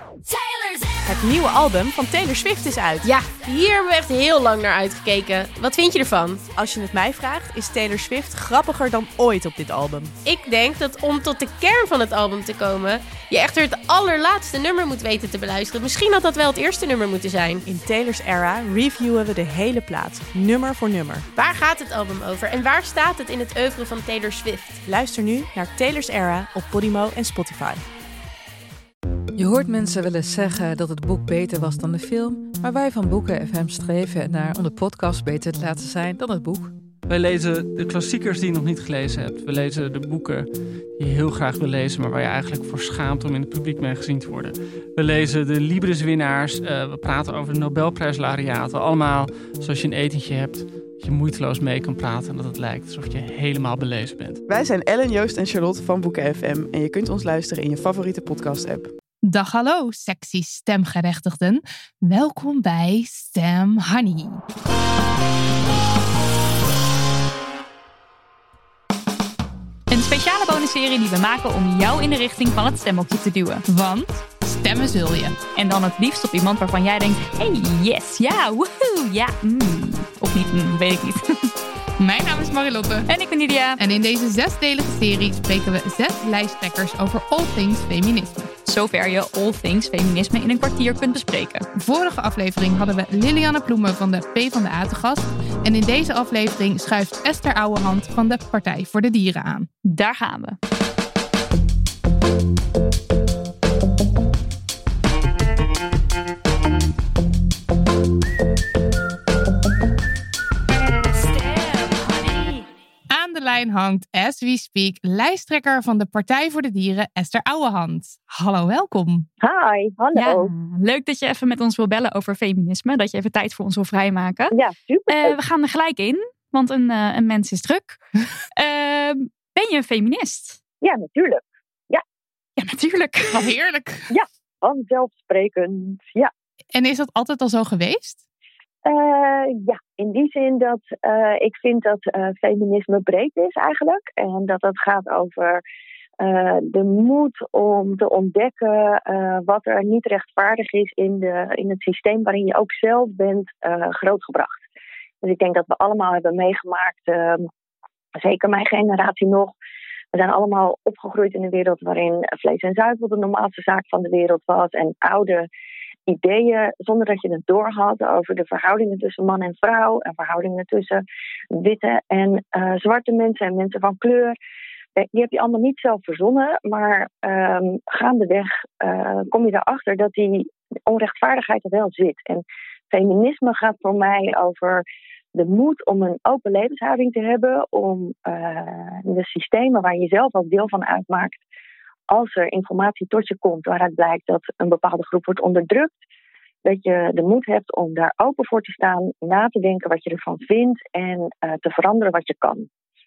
Het nieuwe album van Taylor Swift is uit. Ja, hier hebben we echt heel lang naar uitgekeken. Wat vind je ervan? Als je het mij vraagt, is Taylor Swift grappiger dan ooit op dit album. Ik denk dat om tot de kern van het album te komen, je echter het allerlaatste nummer moet weten te beluisteren. Misschien had dat wel het eerste nummer moeten zijn. In Taylor's era reviewen we de hele plaat, nummer voor nummer. Waar gaat het album over en waar staat het in het oeuvre van Taylor Swift? Luister nu naar Taylor's Era op Podimo en Spotify. Je hoort mensen wel eens zeggen dat het boek beter was dan de film, maar wij van Boeken FM streven naar om de podcast beter te laten zijn dan het boek. Wij lezen de klassiekers die je nog niet gelezen hebt. We lezen de boeken die je heel graag wil lezen, maar waar je eigenlijk voor schaamt om in het publiek mee gezien te worden. We lezen de Libris-winnaars. We praten over de Nobelprijslariaten. Allemaal zoals je een etentje hebt, dat je moeiteloos mee kan praten en dat het lijkt alsof je helemaal belezen bent. Wij zijn Ellen, Joost en Charlotte van Boeken FM en je kunt ons luisteren in je favoriete podcast-app. Dag hallo, sexy stemgerechtigden. Welkom bij Stem Honey. Een speciale bonusserie die we maken om jou in de richting van het stemhokje te duwen. Want stemmen zul je. En dan het liefst op iemand waarvan jij denkt, hey, yes, ja, woehoe, ja, Of niet, weet ik niet. Mijn naam is Marilotte. En ik ben Lydia. En in deze 6-delige serie spreken we 6 lijsttrekkers over all things feminisme. Zover je all things feminisme in een kwartier kunt bespreken. Vorige aflevering hadden we Lilianne Ploemen van de PvdA te gast. En in deze aflevering schuift Esther Ouwehand van de Partij voor de Dieren aan. Daar gaan we. Aan de lijn hangt, as we speak, lijsttrekker van de Partij voor de Dieren, Esther Ouwehand. Hallo, welkom. Hi, hallo. Ja, leuk dat je even met ons wil bellen over feminisme. Dat je even tijd voor ons wil vrijmaken. Ja, super. We gaan er gelijk in, want een mens is druk. Ben je een feminist? Ja, natuurlijk. Ja, natuurlijk. Wat heerlijk. Ja, vanzelfsprekend, ja. En is dat altijd al zo geweest? Ja, in die zin dat ik vind dat feminisme breed is eigenlijk. En dat het gaat over de moed om te ontdekken wat er niet rechtvaardig is in het systeem waarin je ook zelf bent grootgebracht. Dus ik denk dat we allemaal hebben meegemaakt, zeker mijn generatie nog. We zijn allemaal opgegroeid in een wereld waarin vlees en zuivel de normaalste zaak van de wereld was. En oude ideeën, zonder dat je het doorhad, over de verhoudingen tussen man en vrouw. En verhoudingen tussen witte en zwarte mensen en mensen van kleur. Die heb je allemaal niet zelf verzonnen. Maar gaandeweg kom je erachter dat die onrechtvaardigheid er wel zit. En feminisme gaat voor mij over de moed om een open levenshouding te hebben, om de systemen waar je zelf ook deel van uitmaakt, als er informatie tot je komt waaruit blijkt dat een bepaalde groep wordt onderdrukt, dat je de moed hebt om daar open voor te staan, na te denken wat je ervan vindt en te veranderen wat je kan.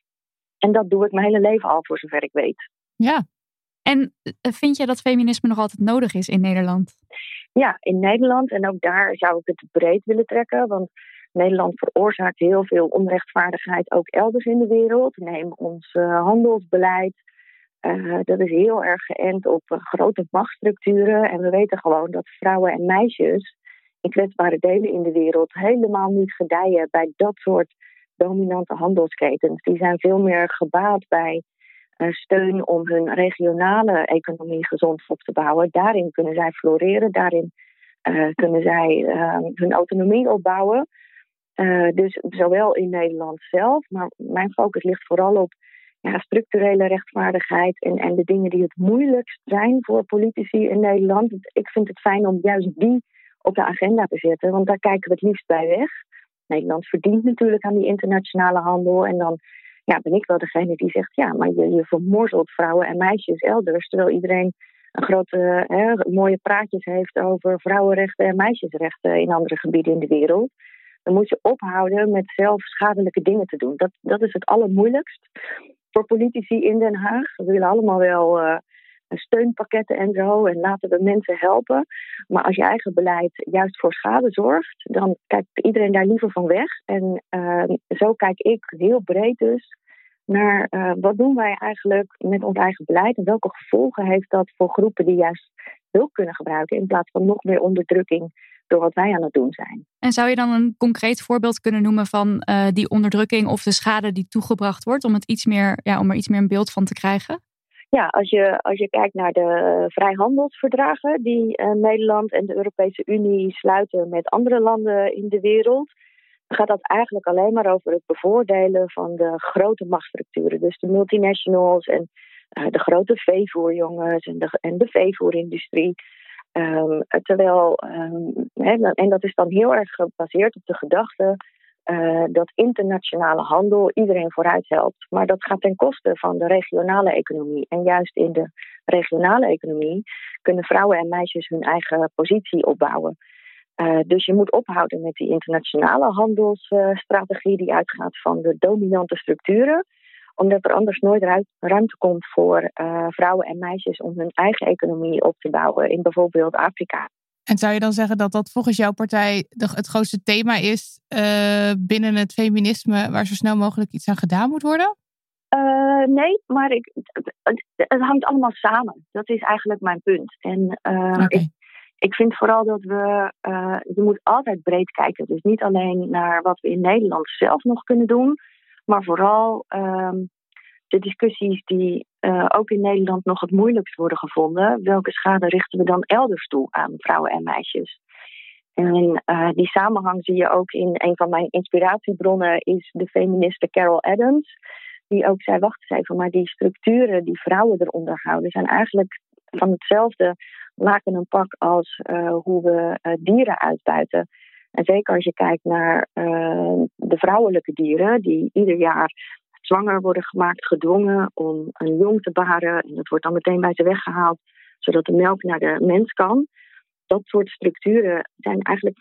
En dat doe ik mijn hele leven al, voor zover ik weet. Ja. En vind je dat feminisme nog altijd nodig is in Nederland? Ja, in Nederland. En ook daar zou ik het breed willen trekken, want Nederland veroorzaakt heel veel onrechtvaardigheid ook elders in de wereld. Neem ons handelsbeleid. Dat is heel erg geënt op grote machtsstructuren. En we weten gewoon dat vrouwen en meisjes in kwetsbare delen in de wereld helemaal niet gedijen bij dat soort dominante handelsketens. Die zijn veel meer gebaat bij steun om hun regionale economie gezond op te bouwen. Daarin kunnen zij floreren. Daarin kunnen zij hun autonomie opbouwen. Dus zowel in Nederland zelf, maar mijn focus ligt vooral op structurele rechtvaardigheid en de dingen die het moeilijkst zijn voor politici in Nederland. Ik vind het fijn om juist die op de agenda te zetten, want daar kijken we het liefst bij weg. Nederland verdient natuurlijk aan die internationale handel en dan ben ik wel degene die zegt, ja, maar je vermorzelt vrouwen en meisjes elders, terwijl iedereen een grote, mooie praatjes heeft over vrouwenrechten en meisjesrechten in andere gebieden in de wereld. Dan moet je ophouden met zelf schadelijke dingen te doen. Dat is het allermoeilijkst voor politici in Den Haag. We willen allemaal wel steunpakketten en zo en laten we mensen helpen. Maar als je eigen beleid juist voor schade zorgt, dan kijkt iedereen daar liever van weg. En zo kijk ik heel breed dus naar wat doen wij eigenlijk met ons eigen beleid en welke gevolgen heeft dat voor groepen die juist hulp kunnen gebruiken in plaats van nog meer onderdrukking door wat wij aan het doen zijn. En zou je dan een concreet voorbeeld kunnen noemen van die onderdrukking of de schade die toegebracht wordt, om er iets meer een beeld van te krijgen? Ja, als je kijkt naar de vrijhandelsverdragen die Nederland en de Europese Unie sluiten met andere landen in de wereld, dan gaat dat eigenlijk alleen maar over het bevoordelen van de grote machtsstructuren. Dus de multinationals en de grote veevoerjongens en de veevoerindustrie. En dat is dan heel erg gebaseerd op de gedachte dat internationale handel iedereen vooruit helpt. Maar dat gaat ten koste van de regionale economie. En juist in de regionale economie kunnen vrouwen en meisjes hun eigen positie opbouwen. Dus je moet ophouden met die internationale handelsstrategie die uitgaat van de dominante structuren, omdat er anders nooit ruimte komt voor vrouwen en meisjes om hun eigen economie op te bouwen in bijvoorbeeld Afrika. En zou je dan zeggen dat dat volgens jouw partij het grootste thema is binnen het feminisme waar zo snel mogelijk iets aan gedaan moet worden? Nee, maar het hangt allemaal samen. Dat is eigenlijk mijn punt. En ik vind vooral dat je moet altijd breed kijken. Dus niet alleen naar wat we in Nederland zelf nog kunnen doen, maar vooral de discussies die ook in Nederland nog het moeilijkst worden gevonden. Welke schade richten we dan elders toe aan vrouwen en meisjes? En die samenhang zie je ook in een van mijn inspiratiebronnen is de feministe Carol Adams. Die ook zei, wacht eens even, maar die structuren die vrouwen eronder houden zijn eigenlijk van hetzelfde laken een pak als hoe we dieren uitbuiten. En zeker als je kijkt naar de vrouwelijke dieren die ieder jaar zwanger worden gemaakt, gedwongen om een jong te baren. En dat wordt dan meteen bij ze weggehaald, zodat de melk naar de mens kan. Dat soort structuren zijn eigenlijk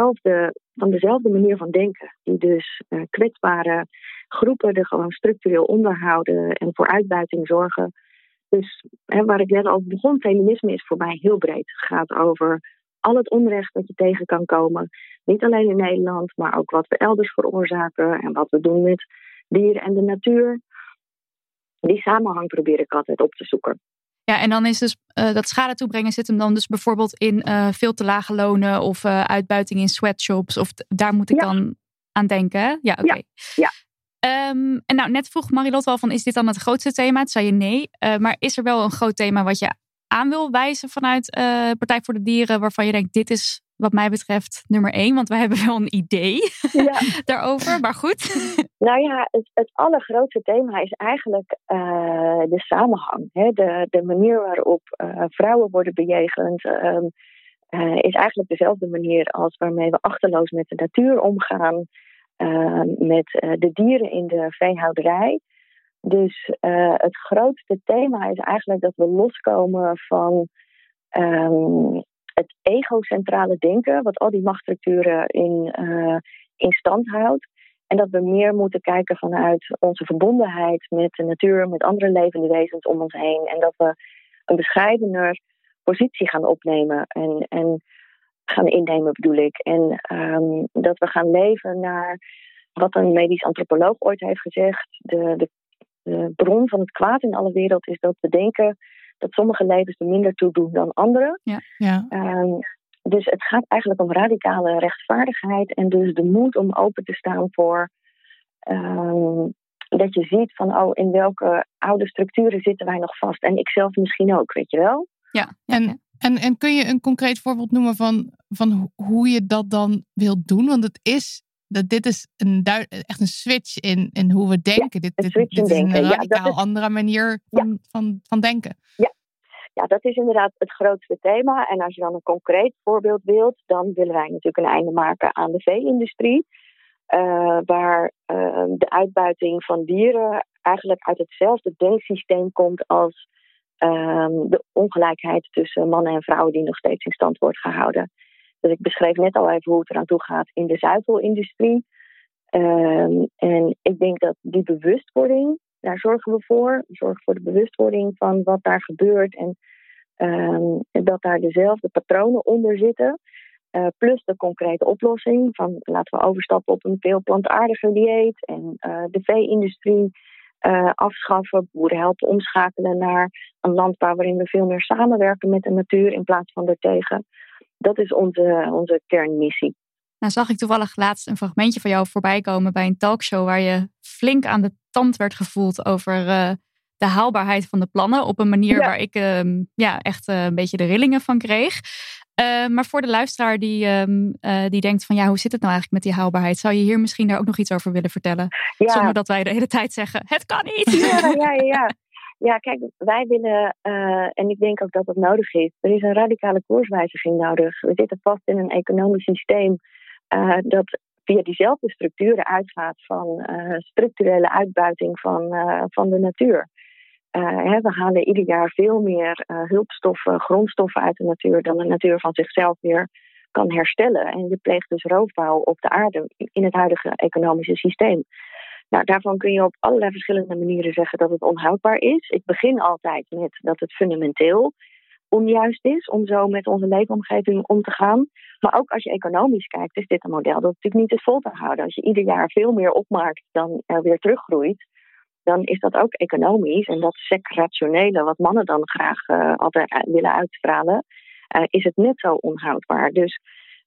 van dezelfde manier van denken. Die dus kwetsbare groepen er gewoon structureel onderhouden en voor uitbuiting zorgen. Dus waar ik net al begon, feminisme is voor mij heel breed. Het gaat over al het onrecht dat je tegen kan komen. Niet alleen in Nederland, maar ook wat we elders veroorzaken en wat we doen met dieren en de natuur. Die samenhang probeer ik altijd op te zoeken. Ja, en dan is dus dat schade toebrengen zit hem dan dus bijvoorbeeld in veel te lage lonen of uitbuiting in sweatshops. Of daar moet ik dan aan denken. Hè? Ja, oké. Ja. En nou, net vroeg Marilotte al van, is dit dan het grootste thema? Toen zei je nee. Maar is er wel een groot thema wat je aan wil wijzen vanuit Partij voor de Dieren, waarvan je denkt, dit is wat mij betreft nummer 1? Want wij hebben wel een idee daarover, maar goed. Nou ja, het allergrootste thema is eigenlijk de samenhang. Hè? De manier waarop vrouwen worden bejegend is eigenlijk dezelfde manier als waarmee we achterloos met de natuur omgaan. Met de dieren in de veehouderij. Dus het grootste thema is eigenlijk dat we loskomen van het egocentrale denken, wat al die machtsstructuren in stand houdt. En dat we meer moeten kijken vanuit onze verbondenheid met de natuur, met andere levende wezens om ons heen. En dat we een bescheidener positie gaan opnemen en gaan innemen, bedoel ik. En dat we gaan leven naar wat een medisch antropoloog ooit heeft gezegd. De bron van het kwaad in alle wereld is dat we denken dat sommige levens er minder toe doen dan andere. Ja. Dus het gaat eigenlijk om radicale rechtvaardigheid en dus de moed om open te staan voor dat je ziet van in welke oude structuren zitten wij nog vast. En ik zelf misschien ook, weet je wel? Ja. En kun je een concreet voorbeeld noemen van hoe je dat dan wilt doen? Want dit is echt een switch in hoe we denken. Dit is een radicaal andere manier van denken. Ja, dat is inderdaad het grootste thema. En als je dan een concreet voorbeeld wilt, dan willen wij natuurlijk een einde maken aan de vee-industrie. Waar de uitbuiting van dieren eigenlijk uit hetzelfde denksysteem komt als de ongelijkheid tussen mannen en vrouwen die nog steeds in stand wordt gehouden. Dus ik beschreef net al even hoe het eraan toe gaat in de zuivelindustrie. En ik denk dat die bewustwording, daar zorgen we voor. We zorgen voor de bewustwording van wat daar gebeurt. En dat daar dezelfde patronen onder zitten. Plus de concrete oplossing van laten we overstappen op een veel plantaardiger dieet. En de vee-industrie afschaffen, boeren helpen omschakelen naar een landbouw waarin we veel meer samenwerken met de natuur in plaats van ertegen. Dat is onze kernmissie. Nou zag ik toevallig laatst een fragmentje van jou voorbij komen bij een talkshow waar je flink aan de tand werd gevoeld over de haalbaarheid van de plannen op een manier waar ik echt een beetje de rillingen van kreeg. Maar voor de luisteraar die denkt van hoe zit het nou eigenlijk met die haalbaarheid? Zou je hier misschien daar ook nog iets over willen vertellen? Ja. Zonder dat wij de hele tijd zeggen, het kan niet! Ja, kijk, wij willen, en ik denk ook dat het nodig is, er is een radicale koerswijziging nodig. We zitten vast in een economisch systeem dat via diezelfde structuren uitgaat van structurele uitbuiting van de natuur. We halen ieder jaar veel meer hulpstoffen, grondstoffen uit de natuur dan de natuur van zichzelf weer kan herstellen. En je pleegt dus roofbouw op de aarde in het huidige economische systeem. Nou, daarvan kun je op allerlei verschillende manieren zeggen dat het onhoudbaar is. Ik begin altijd met dat het fundamenteel onjuist is om zo met onze leefomgeving om te gaan. Maar ook als je economisch kijkt, is dit een model dat natuurlijk niet is vol te houden. Als je ieder jaar veel meer opmaakt dan er weer teruggroeit, dan is dat ook economisch. En dat sec-rationele, wat mannen dan graag altijd willen uitstralen, is het net zo onhoudbaar. Dus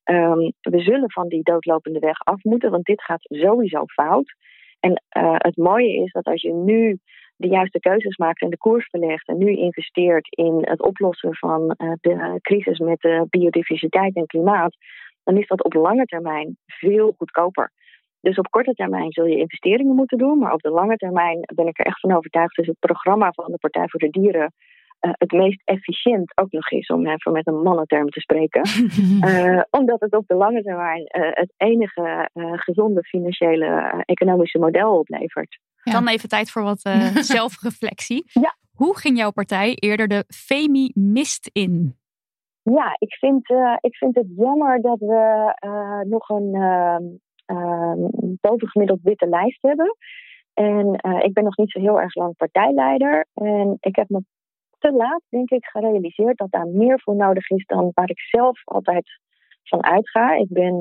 we zullen van die doodlopende weg af moeten, want dit gaat sowieso fout. En het mooie is dat als je nu de juiste keuzes maakt en de koers verlegt en nu investeert in het oplossen van de crisis met de biodiversiteit en klimaat, dan is dat op lange termijn veel goedkoper. Dus op korte termijn zul je investeringen moeten doen, maar op de lange termijn ben ik er echt van overtuigd dat het programma van de Partij voor de Dieren het meest efficiënt ook nog is, om even met een mannenterm te spreken. Omdat het op de lange termijn het enige gezonde financiële economische model oplevert. Ja. Dan even tijd voor wat zelfreflectie. Ja. Hoe ging jouw partij eerder de Femi-mist in? Ja, ik vind het jammer dat we nog een bovengemiddeld witte lijst hebben. En ik ben nog niet zo heel erg lang partijleider. En ik heb me te laat, denk ik, gerealiseerd dat daar meer voor nodig is dan waar ik zelf altijd van uitga. Ik ben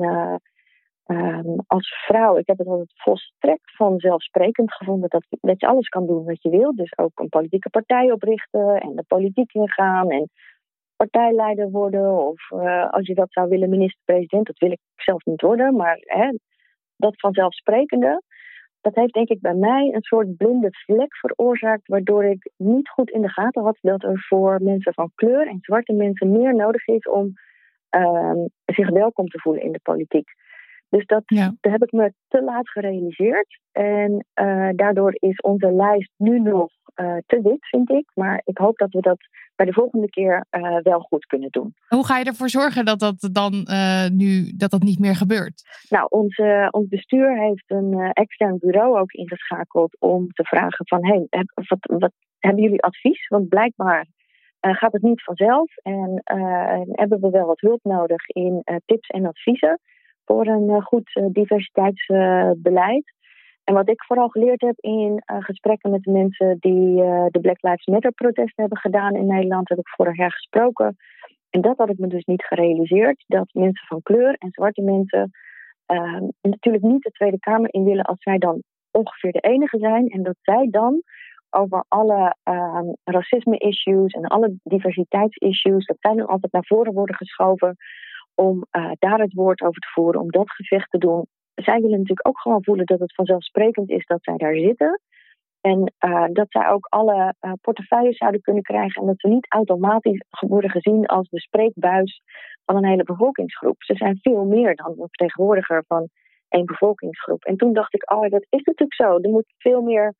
als vrouw, ik heb het altijd volstrekt vanzelfsprekend gevonden dat je alles kan doen wat je wil. Dus ook een politieke partij oprichten en de politiek ingaan en partijleider worden. Of als je dat zou willen, minister-president, dat wil ik zelf niet worden. Maar dat vanzelfsprekende, dat heeft denk ik bij mij een soort blinde vlek veroorzaakt, waardoor ik niet goed in de gaten had dat er voor mensen van kleur en zwarte mensen meer nodig is om zich welkom te voelen in de politiek. Dus dat heb ik me te laat gerealiseerd. En daardoor is onze lijst nu nog te wit, vind ik. Maar ik hoop dat we dat bij de volgende keer wel goed kunnen doen. Hoe ga je ervoor zorgen dat dat dan dat niet meer gebeurt? Nou, ons bestuur heeft een extern bureau ook ingeschakeld om te vragen van, wat hebben jullie advies? Want blijkbaar gaat het niet vanzelf. En hebben we wel wat hulp nodig in tips en adviezen voor een goed diversiteitsbeleid. En wat ik vooral geleerd heb in gesprekken met de mensen die de Black Lives Matter protesten hebben gedaan in Nederland, heb ik vorig jaar gesproken. En dat had ik me dus niet gerealiseerd, dat mensen van kleur en zwarte mensen natuurlijk niet de Tweede Kamer in willen als zij dan ongeveer de enige zijn. En dat zij dan over alle racisme-issues en alle diversiteitsissues, dat zij nu altijd naar voren worden geschoven om daar het woord over te voeren, om dat gevecht te doen. Zij willen natuurlijk ook gewoon voelen dat het vanzelfsprekend is dat zij daar zitten. En dat zij ook alle portefeuilles zouden kunnen krijgen en dat ze niet automatisch worden gezien als de spreekbuis van een hele bevolkingsgroep. Ze zijn veel meer dan een vertegenwoordiger van één bevolkingsgroep. En toen dacht ik, dat is natuurlijk zo. Er moet veel meer,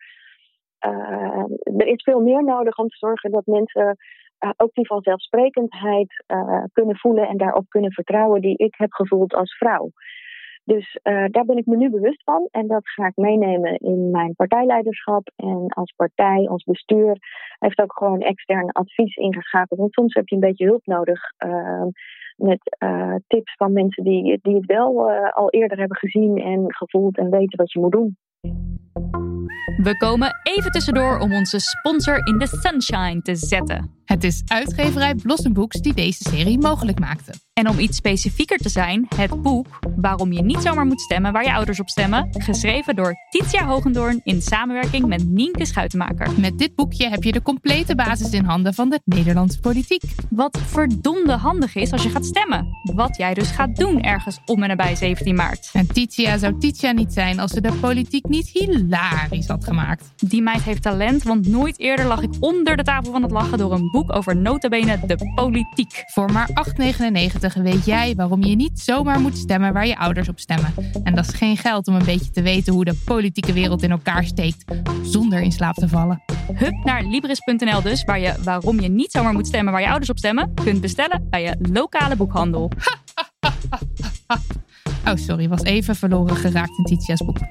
er is veel meer nodig om te zorgen dat mensen ook die vanzelfsprekendheid kunnen voelen en daarop kunnen vertrouwen die ik heb gevoeld als vrouw. Dus daar ben ik me nu bewust van en dat ga ik meenemen in mijn partijleiderschap. En als partij, ons bestuur, heeft ook gewoon extern advies ingeschakeld. Want soms heb je een beetje hulp nodig met tips van mensen die het wel al eerder hebben gezien en gevoeld en weten wat je moet doen. We komen even tussendoor om onze sponsor in the sunshine te zetten. Het is uitgeverij Blossom Books die deze serie mogelijk maakte. En om iets specifieker te zijn, het boek Waarom je niet zomaar moet stemmen waar je ouders op stemmen, geschreven door Titia Hogendoorn in samenwerking met Nienke Schuitenmaker. Met dit boekje heb je de complete basis in handen van de Nederlandse politiek. Wat verdomde handig is als je gaat stemmen. Wat jij dus gaat doen ergens om en nabij 17 maart. En Titia zou Titia niet zijn als ze de politiek niet hilarisch had gemaakt. Die meid heeft talent, want nooit eerder lag ik onder de tafel van het lachen door een boek over nota bene de politiek. Voor maar €8,99 weet jij waarom je niet zomaar moet stemmen waar je ouders op stemmen. En dat is geen geld om een beetje te weten hoe de politieke wereld in elkaar steekt, zonder in slaap te vallen. Hup naar Libris.nl dus, waar je waarom je niet zomaar moet stemmen waar je ouders op stemmen, kunt bestellen bij je lokale boekhandel. Oh, sorry, was even verloren geraakt in Titia's boek.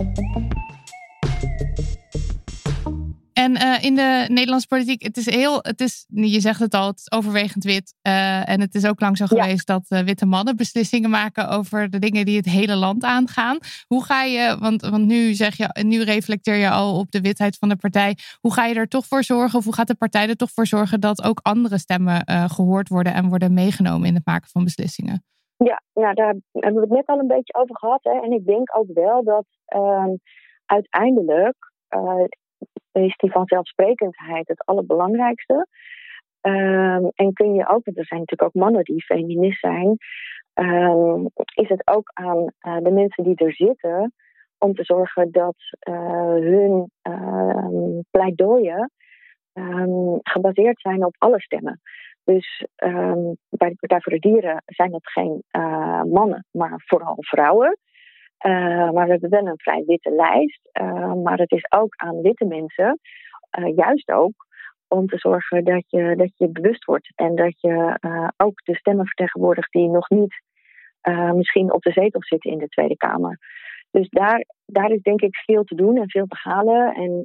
En in de Nederlandse politiek, je zegt het al, het is overwegend wit. En het is ook lang zo geweest dat witte mannen beslissingen maken over de dingen die het hele land aangaan. Hoe ga je, want nu reflecteer je al op de witheid van de partij. Hoe ga je er toch voor zorgen, of hoe gaat de partij er toch voor zorgen dat ook andere stemmen gehoord worden en worden meegenomen in het maken van beslissingen? Ja, nou, daar hebben we het net al een beetje over gehad. Hè? En ik denk ook wel dat uiteindelijk is die vanzelfsprekendheid het allerbelangrijkste. En kun je ook, want er zijn natuurlijk ook mannen die feminist zijn, is het ook aan de mensen die er zitten om te zorgen dat hun pleidooien gebaseerd zijn op alle stemmen. Dus bij de Partij voor de Dieren zijn het geen mannen, maar vooral vrouwen. Maar we hebben wel een vrij witte lijst. Maar het is ook aan witte mensen, juist ook, om te zorgen dat je bewust wordt. En dat je ook de stemmen vertegenwoordigt die nog niet misschien op de zetel zitten in de Tweede Kamer. Dus daar is denk ik veel te doen en veel te halen. En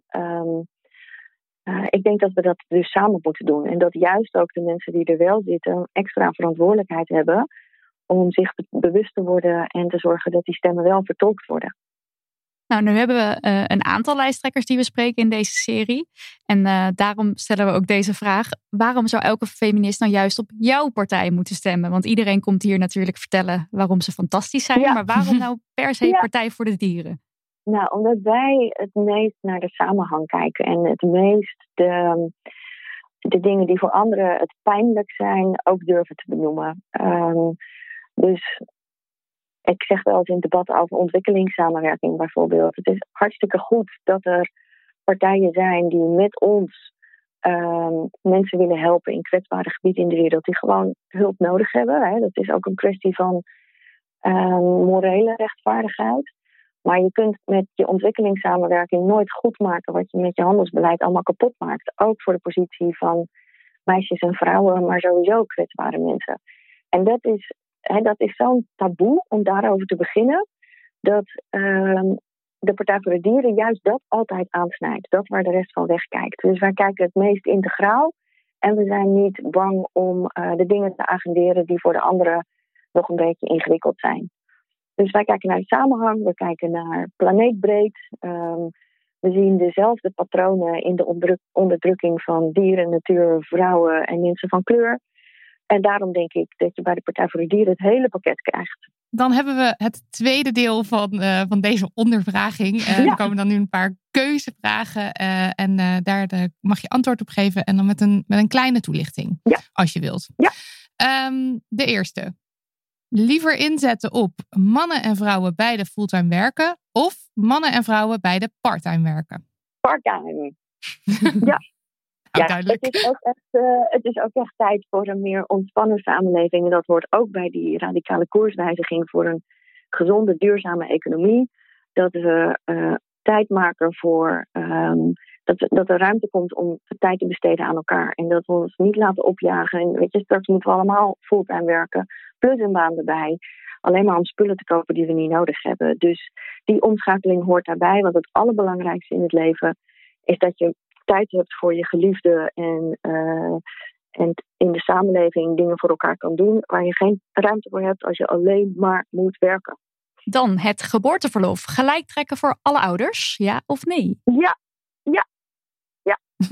ik denk dat we dat dus samen moeten doen. En dat juist ook de mensen die er wel zitten extra verantwoordelijkheid hebben om zich bewust te worden en te zorgen dat die stemmen wel vertolkt worden. Nou, nu hebben we een aantal lijsttrekkers die we spreken in deze serie. En daarom stellen we ook deze vraag. Waarom zou elke feminist nou juist op jouw partij moeten stemmen? Want iedereen komt hier natuurlijk vertellen waarom ze fantastisch zijn. Ja. Maar waarom nou per se Partij voor de Dieren? Nou, omdat wij het meest naar de samenhang kijken. En het meest de dingen die voor anderen het pijnlijk zijn ook durven te benoemen. Dus ik zeg wel eens in debatten over ontwikkelingssamenwerking bijvoorbeeld. Het is hartstikke goed dat er partijen zijn die met ons mensen willen helpen in kwetsbare gebieden in de wereld die gewoon hulp nodig hebben. Hè. Dat is ook een kwestie van morele rechtvaardigheid. Maar je kunt met je ontwikkelingssamenwerking nooit goed maken wat je met je handelsbeleid allemaal kapot maakt. Ook voor de positie van meisjes en vrouwen, maar sowieso kwetsbare mensen. En dat is zo'n taboe om daarover te beginnen, dat de Partij voor de Dieren juist dat altijd aansnijdt. Dat waar de rest van wegkijkt. Dus wij kijken het meest integraal en we zijn niet bang om de dingen te agenderen die voor de anderen nog een beetje ingewikkeld zijn. Dus wij kijken naar de samenhang, we kijken naar planeetbreed. We zien dezelfde patronen in de onderdrukking van dieren, natuur, vrouwen en mensen van kleur. En daarom denk ik dat je bij de Partij voor de Dieren het hele pakket krijgt. Dan hebben we het tweede deel van deze ondervraging. Er komen dan nu een paar keuzevragen. En daar mag je antwoord op geven. En dan met een kleine toelichting, als je wilt. Ja. De eerste. Liever inzetten op mannen en vrouwen beide fulltime werken of mannen en vrouwen beide parttime werken? Parttime. Ja. Het is ook echt tijd voor een meer ontspannen samenleving. En dat hoort ook bij die radicale koerswijziging voor een gezonde, duurzame economie. Dat we tijd maken voor dat er ruimte komt om tijd te besteden aan elkaar. En dat we ons niet laten opjagen. En weet je, straks moeten we allemaal fulltime werken. Plus een baan erbij. Alleen maar om spullen te kopen die we niet nodig hebben. Dus die omschakeling hoort daarbij. Want het allerbelangrijkste in het leven is dat je tijd hebt voor je geliefde en in de samenleving dingen voor elkaar kan doen waar je geen ruimte voor hebt als je alleen maar moet werken. Dan het geboorteverlof. Gelijk trekken voor alle ouders, ja of nee? Ja.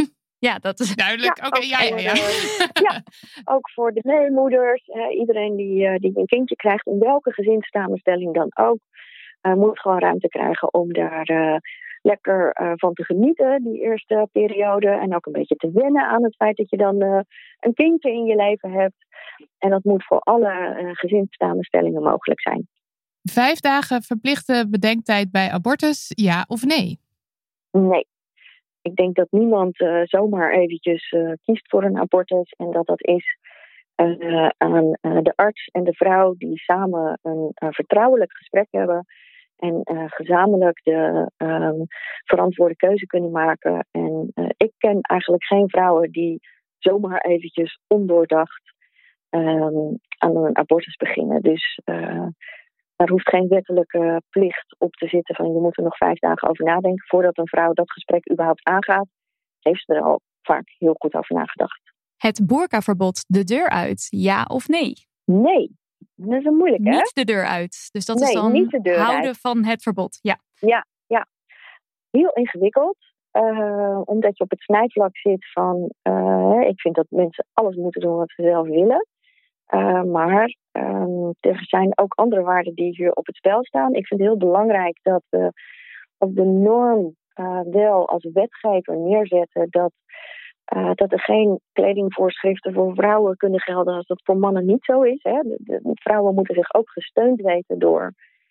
Ja, dat is duidelijk. Ja, Oké, ja. Ook voor de meemoeders. Iedereen die een kindje krijgt, in welke gezinssamenstelling dan ook, moet gewoon ruimte krijgen om daar lekker van te genieten, die eerste periode. En ook een beetje te wennen aan het feit dat je dan een kindje in je leven hebt. En dat moet voor alle gezinssamenstellingen mogelijk zijn. 5 dagen verplichte bedenktijd bij abortus, ja of nee? Nee. Ik denk dat niemand zomaar eventjes kiest voor een abortus. En dat is aan de arts en de vrouw die samen een vertrouwelijk gesprek hebben. En gezamenlijk de verantwoorde keuze kunnen maken. En ik ken eigenlijk geen vrouwen die zomaar eventjes ondoordacht aan een abortus beginnen. Dus daar hoeft geen wettelijke plicht op te zitten van je moet er nog 5 dagen over nadenken. Voordat een vrouw dat gesprek überhaupt aangaat, heeft ze er al vaak heel goed over nagedacht. Het boerkaverbod de deur uit, ja of nee? Nee, dat is een moeilijk, hè? Niet de deur uit. Dus dat is dan niet de deur houden uit. van het verbod. Ja. Ja. Heel ingewikkeld. Omdat je op het snijvlak zit van ik vind dat mensen alles moeten doen wat ze zelf willen. Maar er zijn ook andere waarden die hier op het spel staan. Ik vind het heel belangrijk dat we op de norm wel als wetgever neerzetten dat er geen kledingvoorschriften voor vrouwen kunnen gelden als dat voor mannen niet zo is. Hè. De vrouwen moeten zich ook gesteund weten door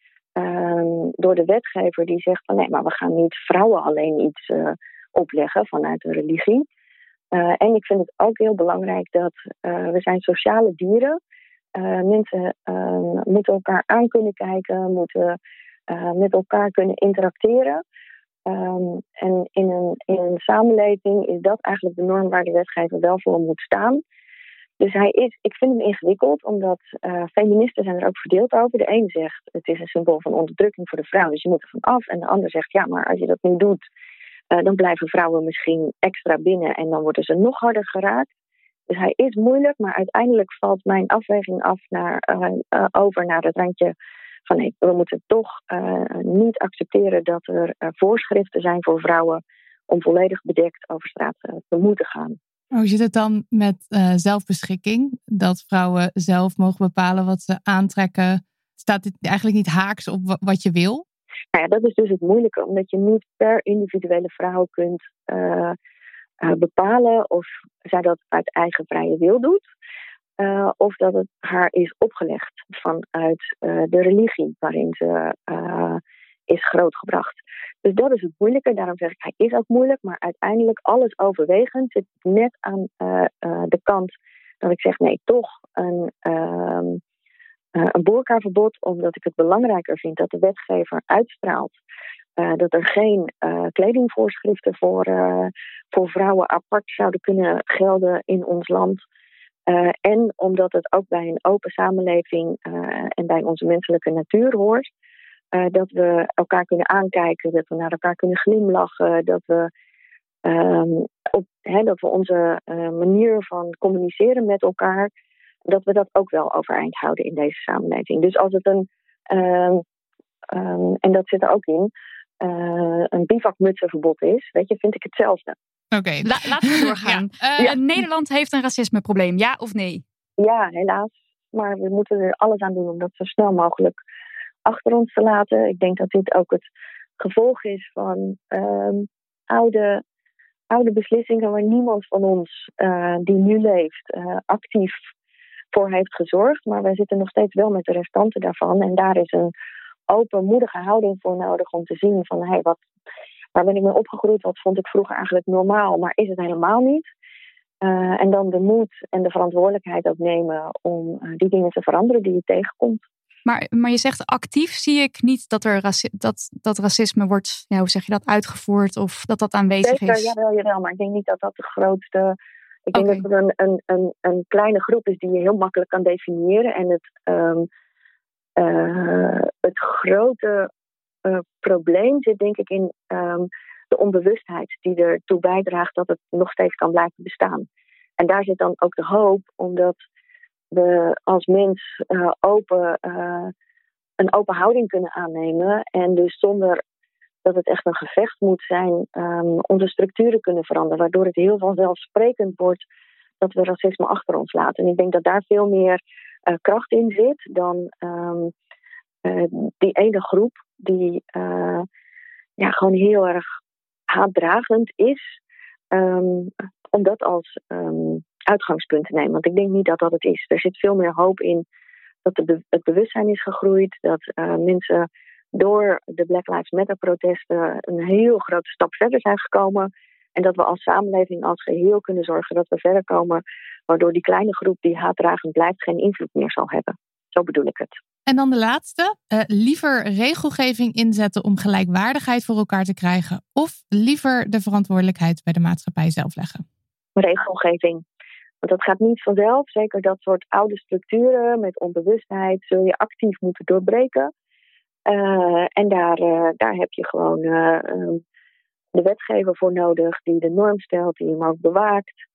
de wetgever die zegt van nee, maar we gaan niet vrouwen alleen iets opleggen vanuit de religie. En ik vind het ook heel belangrijk dat we zijn sociale dieren. Mensen moeten elkaar aan kunnen kijken, moeten met elkaar kunnen interacteren. En in een samenleving is dat eigenlijk de norm waar de wetgever wel voor moet staan. Dus ik vind hem ingewikkeld, omdat feministen zijn er ook verdeeld over. De een zegt, het is een symbool van onderdrukking voor de vrouw, dus je moet er van af. En de ander zegt, ja, maar als je dat nu doet, dan blijven vrouwen misschien extra binnen en dan worden ze nog harder geraakt. Dus hij is moeilijk, maar uiteindelijk valt mijn afweging af over naar het randje van nee, we moeten toch niet accepteren dat er voorschriften zijn voor vrouwen om volledig bedekt over straat te moeten gaan. Hoe zit het dan met zelfbeschikking? Dat vrouwen zelf mogen bepalen wat ze aantrekken. Staat dit eigenlijk niet haaks op wat je wil? Nou ja, dat is dus het moeilijke, omdat je niet per individuele vrouw kunt bepalen of zij dat uit eigen vrije wil doet. Of dat het haar is opgelegd vanuit de religie waarin ze is grootgebracht. Dus dat is het moeilijke. Daarom zeg ik, hij is ook moeilijk. Maar uiteindelijk alles overwegend zit net aan de kant dat ik zeg, nee, toch een boerkaverbod. Omdat ik het belangrijker vind dat de wetgever uitstraalt. Dat er geen kledingvoorschriften voor vrouwen apart zouden kunnen gelden in ons land. En omdat het ook bij een open samenleving en bij onze menselijke natuur hoort. Dat we elkaar kunnen aankijken, dat we naar elkaar kunnen glimlachen. Dat we onze manier van communiceren met elkaar, dat we dat ook wel overeind houden in deze samenleving. Dus als het en dat zit er ook in, een bivakmutsenverbod is, vind ik hetzelfde. Oké. Laten we doorgaan. Nederland heeft een racismeprobleem, ja of nee? Ja, helaas. Maar we moeten er alles aan doen om dat zo snel mogelijk achter ons te laten. Ik denk dat dit ook het gevolg is van oude beslissingen waar niemand van ons die nu leeft actief voor heeft gezorgd. Maar wij zitten nog steeds wel met de restanten daarvan. En daar is een open, moedige houding voor nodig om te zien van waar ben ik mee opgegroeid? Wat vond ik vroeger eigenlijk normaal, maar is het helemaal niet? En dan de moed en de verantwoordelijkheid ook nemen om die dingen te veranderen die je tegenkomt. Maar je zegt actief zie ik niet dat er dat racisme wordt, hoe zeg je dat, uitgevoerd of dat aanwezig Zeker, is. Jawel, maar ik denk niet dat dat de grootste. Ik denk dat het een kleine groep is die je heel makkelijk kan definiëren. En het grote probleem zit denk ik in de onbewustheid die ertoe bijdraagt dat het nog steeds kan blijven bestaan. En daar zit dan ook de hoop, omdat we als mens een open houding kunnen aannemen en dus zonder dat het echt een gevecht moet zijn om de structuren kunnen veranderen, waardoor het heel vanzelfsprekend wordt dat we racisme achter ons laten. En ik denk dat daar veel meer kracht in zit dan die ene groep die gewoon heel erg haatdragend is, om dat als uitgangspunt te nemen. Want ik denk niet dat dat het is. Er zit veel meer hoop in dat het bewustzijn is gegroeid, dat mensen door de Black Lives Matter protesten een heel grote stap verder zijn gekomen. En dat we als samenleving als geheel kunnen zorgen dat we verder komen, waardoor die kleine groep die haatdragend blijft geen invloed meer zal hebben. Zo bedoel ik het. En dan de laatste. Liever regelgeving inzetten om gelijkwaardigheid voor elkaar te krijgen, of liever de verantwoordelijkheid bij de maatschappij zelf leggen? Regelgeving. Want dat gaat niet vanzelf. Zeker dat soort oude structuren met onbewustheid zul je actief moeten doorbreken. En daar heb je gewoon de wetgever voor nodig die de norm stelt, die hem ook bewaakt.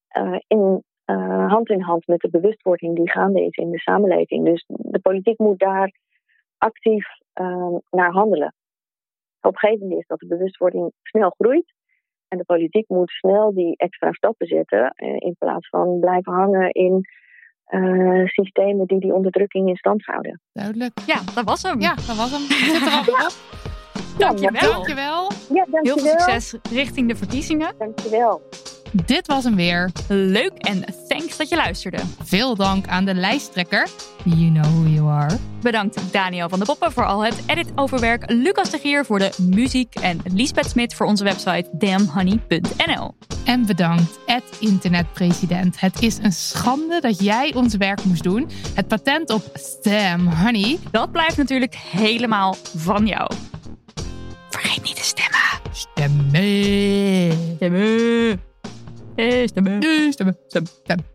Hand in hand met de bewustwording die gaande is in de samenleving. Dus de politiek moet daar actief naar handelen. Opgevend is dat de bewustwording snel groeit. En de politiek moet snel die extra stappen zetten, in plaats van blijven hangen in systemen die onderdrukking in stand houden. Duidelijk. Ja, dat was hem. Ja, dat was hem. Zit er alweer op. Dankjewel. Ja, dankjewel. Heel veel succes richting de verkiezingen. Dankjewel. Dit was hem weer. Leuk en thanks dat je luisterde. Veel dank aan de lijsttrekker. You know who you are. Bedankt Daniel van der Poppen voor al het editoverwerk, Lucas de Gier voor de muziek en Liesbeth Smit voor onze website damnhoney.nl. En bedankt, internetpresident. Het is een schande dat jij ons werk moest doen. Het patent op Stem Honey, dat blijft natuurlijk helemaal van jou. Vergeet niet te stemmen. Stemmen. Stemmen. Stemmen. Stemmen.